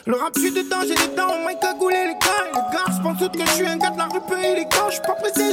Le rap, j'suis dedans, j'ai des dents, on m'a cagoulé les gars. Et les gars, j'pense toutes que j'suis un gars de la rue peu élégant. J'suis pas pressé